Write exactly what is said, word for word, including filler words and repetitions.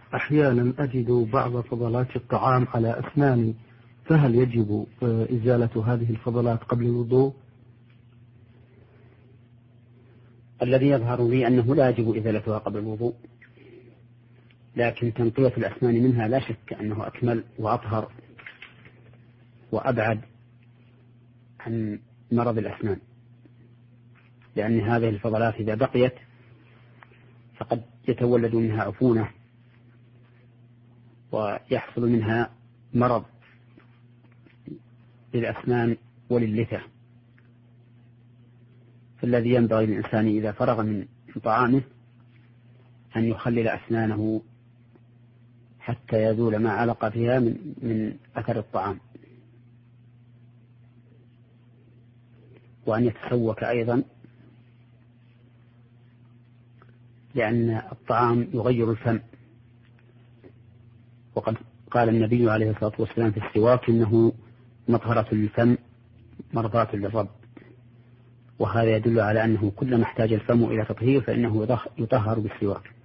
أحيانا أجد بعض فضلات الطعام على أسناني، فهل يجب إزالة هذه الفضلات قبل الوضوء؟ الذي يظهر لي أنه لا يجب إزالتها قبل الوضوء، لكن تنقية الأسنان منها لا شك أنه أكمل وأطهر وأبعد عن مرض الأسنان، لأن هذه الفضلات إذا بقيت فقد يتولد منها عفونة ويحصل منها مرض للأسنان وللثة. فالذي ينبغي للإنسان إذا فرغ من طعامه أن يخلل أسنانه حتى يزول ما علق فيها من, من أثر الطعام، وأن يتسوك أيضا، لأن الطعام يغير الفم، وقد قال النبي عليه الصلاة والسلام في السواك إنه مطهرة للفم مرضاة للرب، وهذا يدل على أنه كلما احتاج الفم إلى تطهير فإنه يطهر بالسواك.